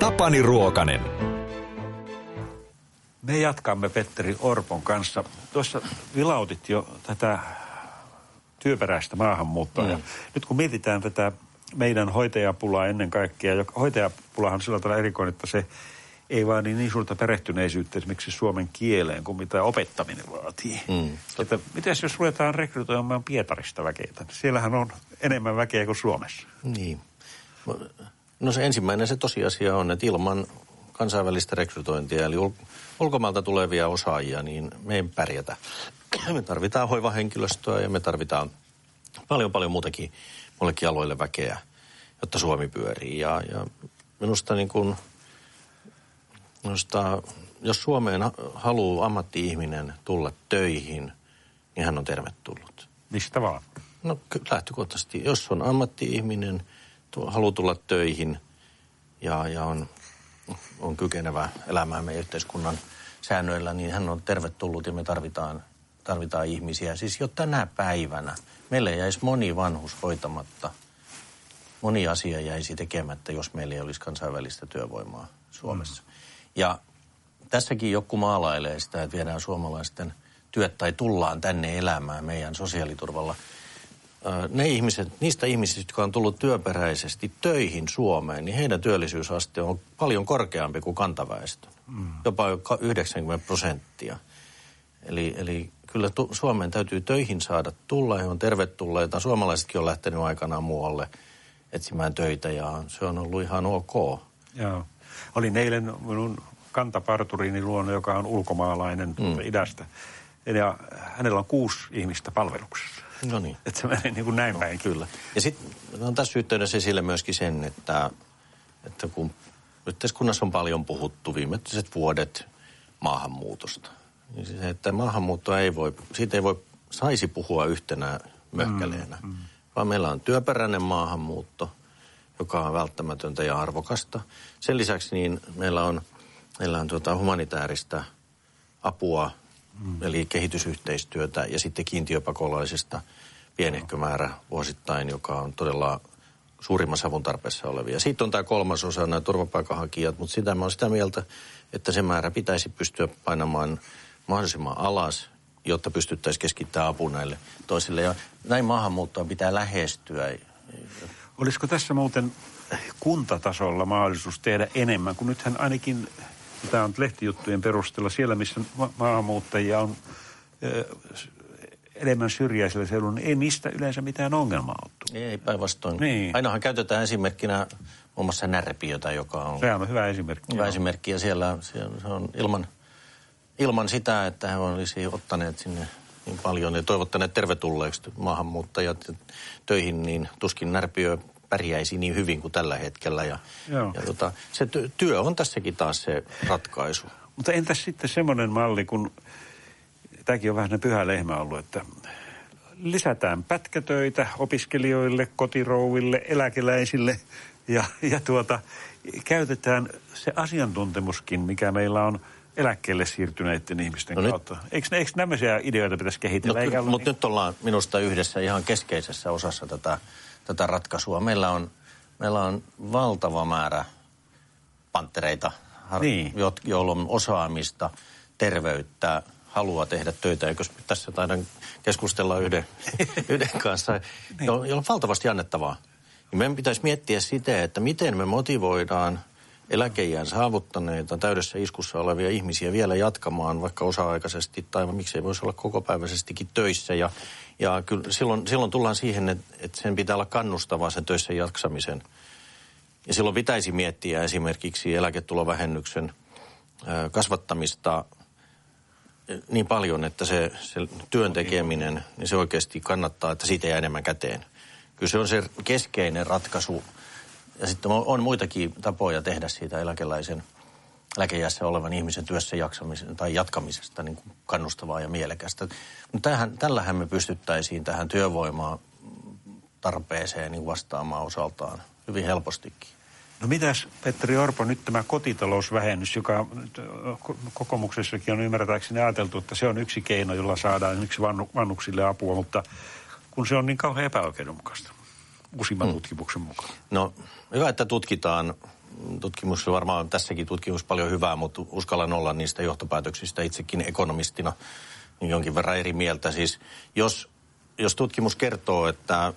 Tapani Ruokanen. Me jatkamme Petteri Orpon kanssa. Tuossa vilautit jo tätä työperäistä maahanmuuttoa. Ja nyt kun mietitään tätä meidän hoitajapulaa ennen kaikkea, hoitajapulahan on sillä tavalla erikoinen, että se ei vaadi niin suurta perehtyneisyyttä esimerkiksi suomen kieleen kuin mitä opettaminen vaatii. Että mitäs jos ruvetaan rekrytoimaan Pietarista väkeä? Siellähän on enemmän väkeä kuin Suomessa. Niin. No se ensimmäinen se tosiasia on, että ilman kansainvälistä rekrytointia, eli ulkomailta tulevia osaajia, niin me ei pärjätä. Me tarvitaan hoivahenkilöstöä ja me tarvitaan paljon muutakin muillekin aloille väkeä, jotta Suomi pyörii. Ja minusta niin kuin, jos Suomeen haluaa ammatti-ihminen tulla töihin, niin hän on tervetullut. Mistä vaan? No lähtökohtaisesti, jos on ammatti-ihminen, haluaa tulla töihin ja on kykenevä elämään meidän yhteiskunnan säännöillä, niin hän on tervetullut ja me tarvitaan ihmisiä. Siis jo tänä päivänä meillä jäisi moni vanhus hoitamatta, moni asia jäisi tekemättä, jos meillä ei olisi kansainvälistä työvoimaa Suomessa. Ja tässäkin joku maalailee sitä, että viedään suomalaisten työt tai tullaan tänne elämään meidän sosiaaliturvalla. Niistä ihmisistä, jotka on tullut työperäisesti töihin Suomeen, niin heidän työllisyysaste on paljon korkeampi kuin kantaväestön. Jopa 90%. Eli kyllä Suomeen täytyy töihin saada tulla, he on tervetulleita. Suomalaisetkin on lähtenyt aikanaan muualle etsimään töitä ja se on ollut ihan ok. Joo. Olin eilen minun kantaparturiini luona, joka on ulkomaalainen idästä. Ja hänellä on 6 ihmistä palveluksessa. No niin. Että se menee niin kuin näin päin. Kyllä. Ja sitten on tässä yhteydessä esille myöskin sen, että kun yhteiskunnassa on paljon puhuttu viimeiset vuodet maahanmuutosta, niin se, että maahanmuuttoa siitä ei saisi puhua yhtenä möhkäleenä, vaan meillä on työperäinen maahanmuutto, joka on välttämätöntä ja arvokasta. Sen lisäksi niin meillä on humanitaarista apua, eli kehitysyhteistyötä ja sitten kiintiöpakolaisista pienehkö määrä vuosittain, joka on todella suurimmassa avun tarpeessa olevia. Sitten on tämä 3. osa, nämä turvapaikanhakijat, mutta sitä mä olen sitä mieltä, että se määrä pitäisi pystyä painamaan mahdollisimman alas, jotta pystyttäisiin keskittämään apu näille toisille. Ja näin maahanmuuttoa pitää lähestyä. Olisiko tässä muuten kuntatasolla mahdollisuus tehdä enemmän, kun nythän ainakin, tämä on lehtijuttujen perusteella, siellä missä maahanmuuttajia on enemmän syrjäisellä seudulla, niin ei niistä yleensä mitään ongelmaa ole tullut. Ei päinvastoin. Niin. Ainahan käytetään esimerkkinä muun muassa Närpiötä, joka on... Se on hyvä esimerkki. Hyvä esimerkki ja siellä se on ilman sitä, että he olisi ottaneet sinne niin paljon ja toivottaneet tervetulleeksi maahanmuuttajat töihin, niin tuskin Närpiö pärjäisi niin hyvin kuin tällä hetkellä. Ja se työ on tässäkin taas se ratkaisu. Mutta entäs sitten semmoinen malli, kun tämäkin on vähän pyhä lehmä ollut, että lisätään pätkätöitä opiskelijoille, kotirouville, eläkeläisille ja käytetään se asiantuntemuskin, mikä meillä on eläkkeelle siirtyneiden ihmisten kautta. Eikö nämmöisiä ideoita pitäisi kehitellä? Mutta nyt ollaan minusta yhdessä ihan keskeisessä osassa tätä ratkaisua. Meillä on valtava määrä panttereita, joilla on osaamista, terveyttä, halua tehdä töitä. Eikö tässä taidan keskustella yhden kanssa, jolla on valtavasti annettavaa. Ja meidän pitäisi miettiä sitä, että miten me motivoidaan eläkeiän saavuttaneita, täydessä iskussa olevia ihmisiä vielä jatkamaan vaikka osa-aikaisesti tai miksei voisi olla kokopäiväisestikin töissä. Ja kyllä silloin tullaan siihen, että sen pitää olla kannustavaa sen töissä jaksamisen. Ja silloin pitäisi miettiä esimerkiksi eläketulovähennyksen kasvattamista niin paljon, että se työn tekeminen, niin se oikeasti kannattaa, että siitä jää enemmän käteen. Kyllä se on se keskeinen ratkaisu. Ja sitten on muitakin tapoja tehdä siitä eläkeiässä olevan ihmisen työssä jaksamisen tai jatkamisesta niin kuin kannustavaa ja mielekästä. Mutta tällähän me pystyttäisiin tähän työvoimaa tarpeeseen niin vastaamaan osaltaan hyvin helpostikin. No mitäs, Petteri Orpo, nyt tämä kotitalousvähennys, joka kokoomuksessakin on ymmärtääkseni ajateltu, että se on yksi keino, jolla saadaan esimerkiksi vanhuksille apua, mutta kun se on niin kauhean epäoikeudenmukaista, useimman tutkimuksen mukaan. No hyvä, että tutkitaan tutkimus varmaan tässäkin tutkimus paljon hyvää, mutta uskallan olla niistä johtopäätöksistä itsekin ekonomistina niin jonkin verran eri mieltä. Siis jos tutkimus kertoo, että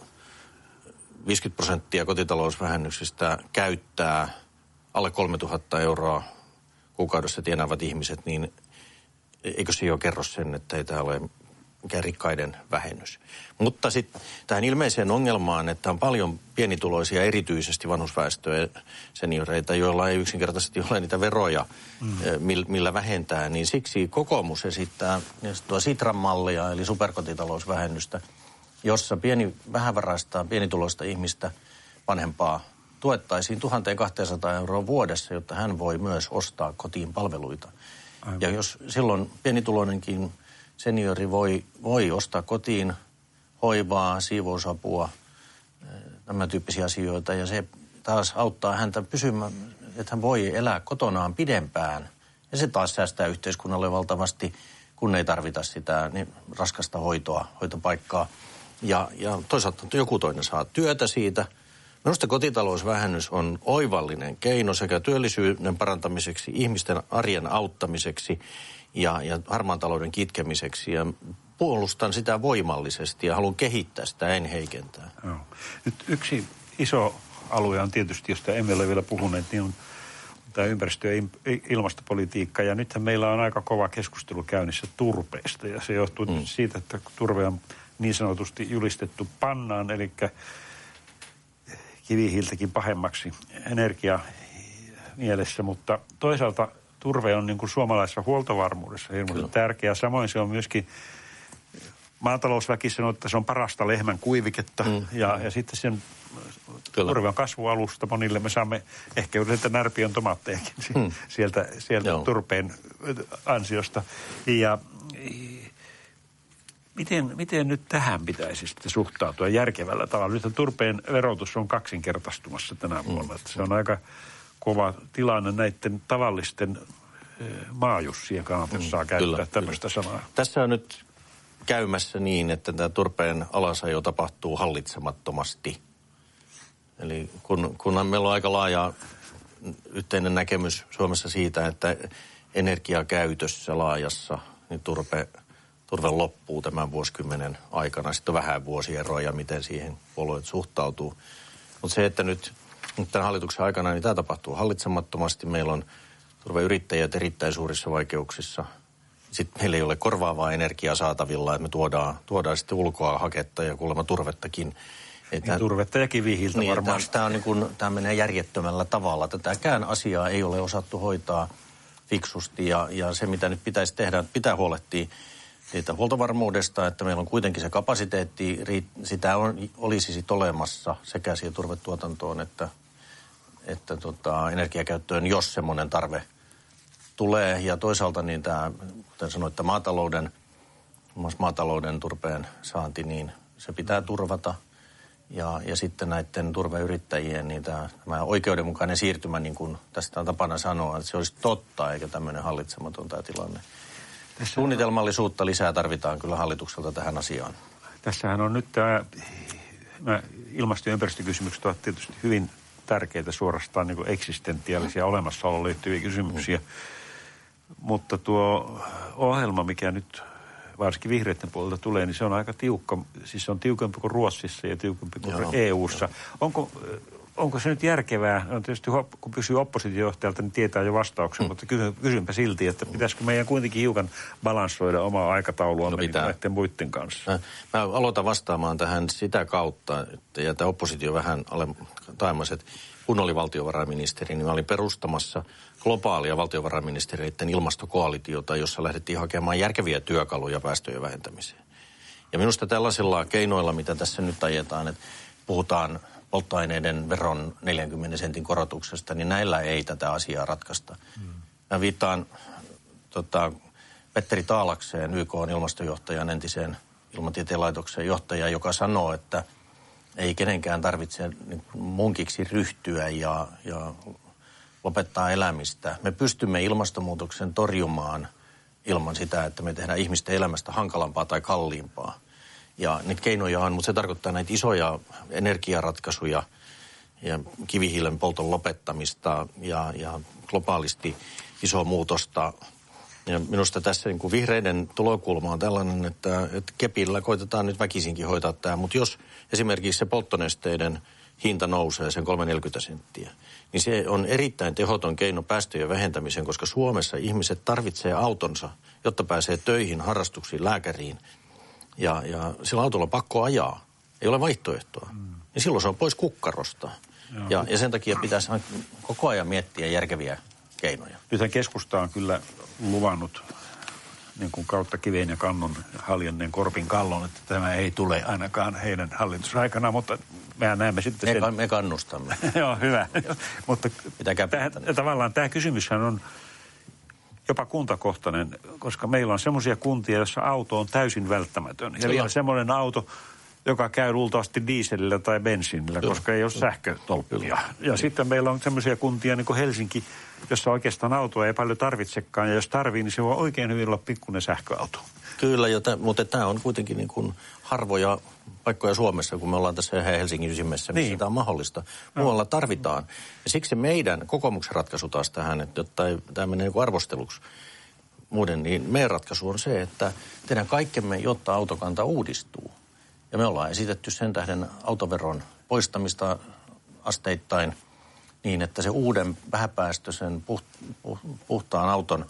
50% kotitalousvähennyksistä käyttää alle 3 000 euroa kuukaudessa tienaavat ihmiset, niin eikö se jo kerro sen, että ei tämä ole mikään rikkaiden vähennys. Mutta sitten tähän ilmeiseen ongelmaan, että on paljon pienituloisia, erityisesti vanhusväestöä, senioreita, joilla ei yksinkertaisesti ole niitä veroja, millä vähentää, niin siksi kokoomus esittää tuo Sitran mallia, eli superkotitalousvähennystä, jossa vähävaraista pienituloista ihmistä vanhempaa tuettaisiin 1 200 euroa vuodessa, jotta hän voi myös ostaa kotiin palveluita. Aivan. Ja jos silloin pienituloinenkin seniori voi ostaa kotiin hoivaa, siivousapua, nämä tyyppisiä asioita, ja se taas auttaa häntä pysymään, että hän voi elää kotonaan pidempään. Ja se taas säästää yhteiskunnalle valtavasti, kun ei tarvita sitä niin raskasta hoitopaikkaa. Ja toisaalta joku toinen saa työtä siitä. Minusta kotitalousvähennys on oivallinen keino sekä työllisyyden parantamiseksi, ihmisten arjen auttamiseksi ja harmaan talouden kitkemiseksi. Ja puolustan sitä voimallisesti ja haluan kehittää sitä, en heikentää. No. Nyt yksi iso alue on tietysti, josta emme ole vielä puhuneet, niin on tämä ympäristö- ja ilmastopolitiikka. Ja nythän meillä on aika kova keskustelu käynnissä turpeesta. Ja se johtuu siitä, että turve on niin sanotusti julistettu pannaan, eli kivihiiltäkin pahemmaksi energia mielessä, mutta toisaalta turve on niin kuin suomalaisessa huoltovarmuudessa hirveän tärkeä. Samoin se on myöskin, maatalousväki sanoo, että se on parasta lehmän kuiviketta ja sitten sen turve on kasvualusta monille. Me saamme ehkä yleensä närpiön tomaattejakin sieltä turpeen ansiosta. Ja Miten nyt tähän pitäisi sitten suhtautua järkevällä tavalla? Nyt turpeen verotus on kaksinkertaistumassa tänä vuonna. Se on aika kova tilanne näiden tavallisten maajussien kannalta, jos saa käyttää tämmöistä sanaa. Tässä on nyt käymässä niin, että tämä turpeen alasajo tapahtuu hallitsemattomasti. Eli kun meillä on aika laaja yhteinen näkemys Suomessa siitä, että energiakäytössä laajassa, niin turve loppuu tämän vuosikymmenen aikana. Sitten on vähän vuosieroja, miten siihen puolueet suhtautuu. Mutta se, että nyt tämän hallituksen aikana niin tämä tapahtuu hallitsemattomasti. Meillä on turveyrittäjät erittäin suurissa vaikeuksissa. Sitten meillä ei ole korvaavaa energiaa saatavilla, että me tuodaan sitten ulkoa haketta ja kuulemma turvettakin. Niin, turvetta ja kivihiiltä niin, varmaan. Tämä menee järjettömällä tavalla. Tätäkään asiaa ei ole osattu hoitaa fiksusti ja se, mitä nyt pitäisi tehdä, pitää huolehtia siitä huoltovarmuudesta, että meillä on kuitenkin se kapasiteetti, sitä olisi sitten olemassa sekä siihen turvetuotantoon että energiakäyttöön, jos semmoinen tarve tulee. Ja toisaalta niin tämä, kuten sanoit, että maatalouden turpeen saanti, niin se pitää turvata. Ja sitten näiden turveyrittäjien niin tämä oikeudenmukainen siirtymä, niin kuin tästä on tapana sanoa, että se olisi totta eikä tämmöinen hallitsematon tämä tilanne. Suunnitelmallisuutta lisää tarvitaan kyllä hallitukselta tähän asiaan. Tässähän on nyt tämä ilmasto- ja ympäristökysymykset ovat tietysti hyvin tärkeitä, suorastaan niin kuin eksistentiaalisia olemassaoloon liittyviä kysymyksiä. Mutta tuo ohjelma, mikä nyt varsinkin vihreiden puolelta tulee, niin se on aika tiukka. Siis se on tiukempi kuin Ruotsissa ja tiukempi kuin EU:ssa. Onko se nyt järkevää? No tietysti kun pysyy oppositiojohtajalta, niin tietää jo vastauksen, mutta kysynpä silti, että pitäisikö meidän kuitenkin hiukan balansoida omaa aikataulua näiden muiden kanssa? Mä aloitan vastaamaan tähän sitä kautta, että jätä oppositio vähän taimaset. Kun oli valtiovarainministeri, niin mä olin perustamassa globaalia valtiovarainministeriöiden ilmastokoalitiota, jossa lähdettiin hakemaan järkeviä työkaluja päästöjen vähentämiseen. Ja minusta tällaisilla keinoilla, mitä tässä nyt ajetaan, että puhutaan polttoaineiden veron 40 sentin korotuksesta, niin näillä ei tätä asiaa ratkaista. Mä viittaan Petteri Taalakseen, YK:n ilmastojohtajan, entiseen ilmatieteen laitoksen johtajaan, joka sanoo, että ei kenenkään tarvitse munkiksi ryhtyä ja lopettaa elämistä. Me pystymme ilmastonmuutoksen torjumaan ilman sitä, että me tehdään ihmisten elämästä hankalampaa tai kalliimpaa. Ja niitä keinoja on, mutta se tarkoittaa näitä isoja energiaratkaisuja kivihiilen polton lopettamista ja globaalisti isoa muutosta. Ja minusta tässä niin kuin vihreiden tulokulma on tällainen, että kepillä koitetaan nyt väkisinkin hoitaa tämä. Mutta jos esimerkiksi se polttonesteiden hinta nousee sen 3,40 senttiä, niin se on erittäin tehoton keino päästöjen vähentämiseen, koska Suomessa ihmiset tarvitsee autonsa, jotta pääsee töihin, harrastuksiin, lääkäriin. Ja sillä autolla on pakko ajaa. Ei ole vaihtoehtoa. Ja silloin se on pois kukkarosta. Ja sen takia pitäisi koko ajan miettiä järkeviä keinoja. Nythän keskusta on kyllä luvannut niin kuin kautta kiveen ja kannon haljenneen korpin kallon, että tämä ei tule ainakaan heidän hallitusaikana, mutta mehän näemme sitten sen. Me kannustamme. Joo, hyvä. Mutta tavallaan tämä kysymyshän on jopa kuntakohtainen, koska meillä on semmoisia kuntia, joissa auto on täysin välttämätön. Ja vielä semmoinen auto, joka käy luultavasti dieselillä tai bensiinillä, koska ei ole sähkötolppia. Ja sitten meillä on semmoisia kuntia niin kuin Helsinki, jossa oikeastaan autoa ei paljon tarvitsekaan. Ja jos tarvii, niin se voi oikein hyvin olla pikkuinen sähköauto. Kyllä, mutta tämä on kuitenkin niin kuin harvoja paikkoja Suomessa, kun me ollaan tässä Helsingin ysimessä, missä tämä on mahdollista. Muualla tarvitaan. Ja siksi meidän kokoomuksen ratkaisu taas tähän, että jotta tämä menee niin arvosteluksi muiden, niin meidän ratkaisu on se, että tehdään kaikkemme, jotta autokanta uudistuu. Ja me ollaan esitetty sen tähden autoveron poistamista asteittain niin, että se uuden vähäpäästöisen puhtaan auton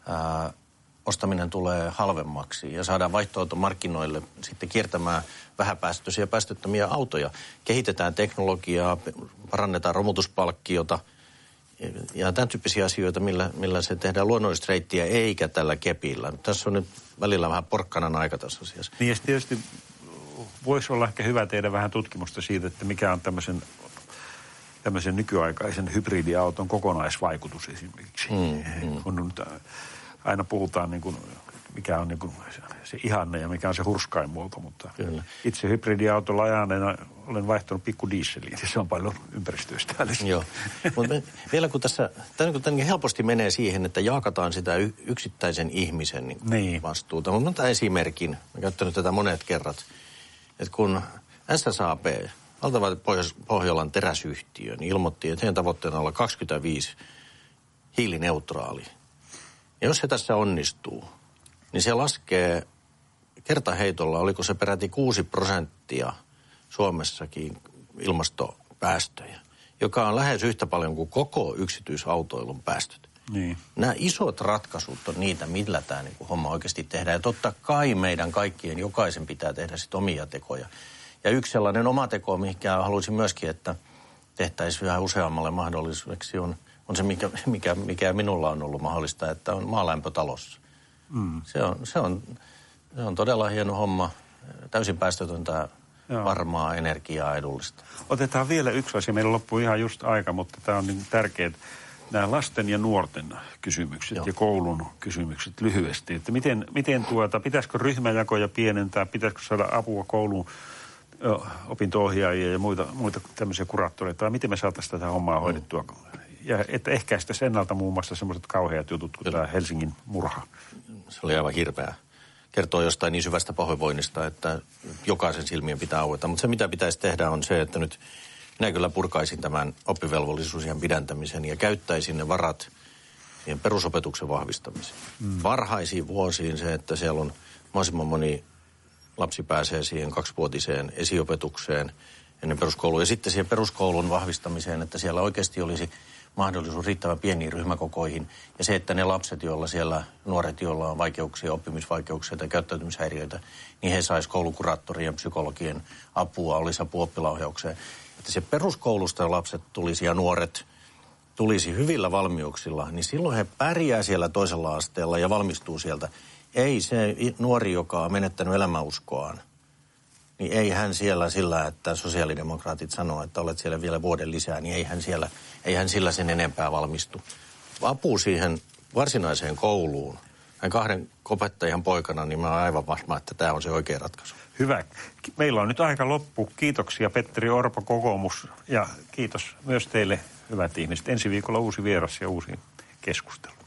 ostaminen tulee halvemmaksi ja saadaan vaihtoehto markkinoille sitten kiertämään vähäpäästöisiä ja päästöttömiä autoja. Kehitetään teknologiaa, parannetaan romutuspalkkiota ja tämän tyyppisiä asioita, millä se tehdään luonnollista reittiä eikä tällä kepillä. Tässä on nyt välillä vähän porkkanan aika tässä asiassa. Niin ja tietysti voisi olla ehkä hyvä tehdä vähän tutkimusta siitä, että mikä on tämmöisen nykyaikaisen hybridiauton kokonaisvaikutus esimerkiksi. Kun aina puhutaan, niin kuin, mikä on niin kuin se ihanne ja mikä on se hurskain muoto, mutta itse hybridiautolla ajaneena olen vaihtanut pikku dieseliin ja se on paljon ympäristöystävällistä. Joo, mutta vielä kun tässä helposti menee siihen, että jaakataan sitä yksittäisen ihmisen vastuuta. Mutta otan esimerkin, olen käyttänyt tätä monet kerrat, että kun SSAB, valtava Pohjolan teräsyhtiö, niin ilmoitti, että heidän tavoitteena on olla 25 hiilineutraali. Ja jos se tässä onnistuu, niin se laskee kertaheitolla, oliko se peräti 6% Suomessakin ilmastopäästöjä, joka on lähes yhtä paljon kuin koko yksityisautoilun päästöt. Niin. Nämä isot ratkaisut on niitä, millä tämä niin kuin homma oikeasti tehdään. Ja totta kai meidän kaikkien, jokaisen pitää tehdä sitten omia tekoja. Ja yksi sellainen oma teko, mikä haluaisin myöskin, että tehtäisiin vähän useammalle mahdolliseksi, on se, mikä minulla on ollut mahdollista, että on maalämpötalossa. Se on todella hieno homma, täysin päästötöntä, varmaa energiaa, edullista. Otetaan vielä yksi asia. Meillä loppuu ihan just aika, mutta tämä on niin tärkeää. Nämä lasten ja nuorten kysymykset ja koulun kysymykset lyhyesti. Että miten pitäisikö ryhmäjakoja pienentää, pitäisikö saada apua kouluun, opinto-ohjaajia ja muita tämmöisiä kuraattoreita, vai miten me saataisiin tätä hommaa hoidettua? Ja että ehkäistä ennalta muun muassa semmoiset kauheat jutut kuin tämä Helsingin murha. Se oli aivan hirveä. Kertoo jostain niin syvästä pahoinvoinnista, että jokaisen silmien pitää aueta. Mutta se, mitä pitäisi tehdä, on se, että nyt minä kyllä purkaisin tämän oppivelvollisuusien pidentämisen ja käyttäisin ne varat siihen perusopetuksen vahvistamiseen. Varhaisiin vuosiin se, että siellä on mahdollisimman moni lapsi pääsee siihen 2-vuotiseen esiopetukseen ennen peruskoulua. Ja sitten siihen peruskoulun vahvistamiseen, että siellä oikeasti olisi mahdollisuus riittävän pieniin ryhmäkokoihin. Ja se, että ne lapset, joilla siellä, nuoret, joilla on vaikeuksia, oppimisvaikeuksia tai käyttäytymishäiriöitä, niin he saisivat koulukuraattorien, psykologien apua, olisi apua oppilaohjaukseen. Että se peruskoulusta lapset tulisi ja nuoret tulisi hyvillä valmiuksilla, niin silloin he pärjää siellä toisella asteella ja valmistuu sieltä. Ei se nuori, joka on menettänyt elämäuskoaan, niin ei hän siellä sillä, että sosiaalidemokraatit sanoo, että olet siellä vielä vuoden lisää, niin ei hän sillä sen enempää valmistu. Apu siihen varsinaiseen kouluun, näin 2 opettajan poikana, niin mä oon aivan varma, että tämä on se oikea ratkaisu. Hyvä. Meillä on nyt aika loppu. Kiitoksia Petteri Orpo, kokoomus, ja kiitos myös teille, hyvät ihmiset. Ensi viikolla uusi vieras ja uusi keskustelu.